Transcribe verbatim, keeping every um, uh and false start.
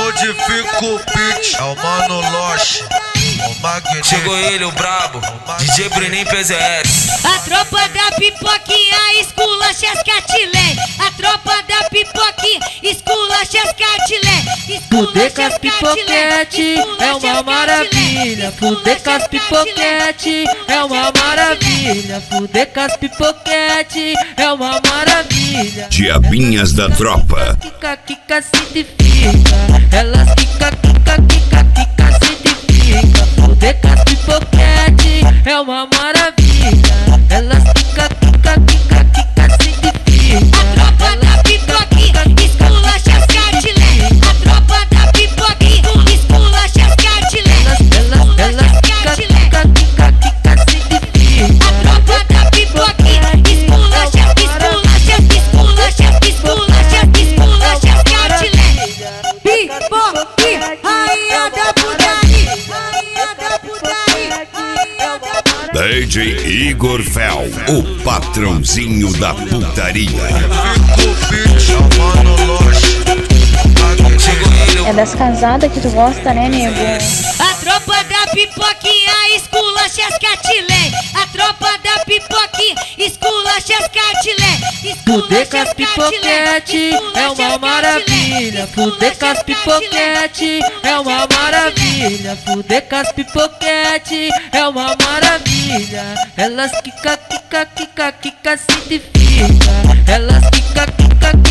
modifica o beat, é o Mano Loche, o Magneto. Chegou ele, o brabo, D J Bruninho P Z S. A tropa da pipoquinha esculacha as catilé. A tropa da pipoquinha esculacha as catilé. Fuder com as pipoquete é uma maravilha. Fuder com as pipoquete é uma maravilha. Fuder com as pipoquete é uma maravilha. Diabinhas da tropa. Kika, kika, se identifica. Elas kika, kika, kika, kika, se identifica. Fuder com as pipoquete é uma maravilha. Elas kika, kika, kika, kika, se identifica. A tropa da pipoquinha esculacha as catilé. A tropa da pipoquinha esculacha as catilé. Elas, elas kika, kika, kika, kika, se identifica. A tropa da pipoquinha esculacha, esculacha, esculacha, esculacha, esculacha as catilé. Pipoquinha, rainha da putaria, rainha da putaria, rainha da putaria. D J Igor Fel, o patrãozinho da putaria. Modifica o beat, é o Mano Loche, o Magneto. É das casadas que tu gosta, né, nego? A tropa da pipoquinha esculacha as catilé. A tropa da pipoquinha esculacha as catilé. Fuder com as pipoquete é uma maravilha. Fuder com as pipoquete é uma maravilha. Fuder com as pipoquete é uma maravilha. Elas kika, kika, kika, kika, se identifica. Elas kika, kika,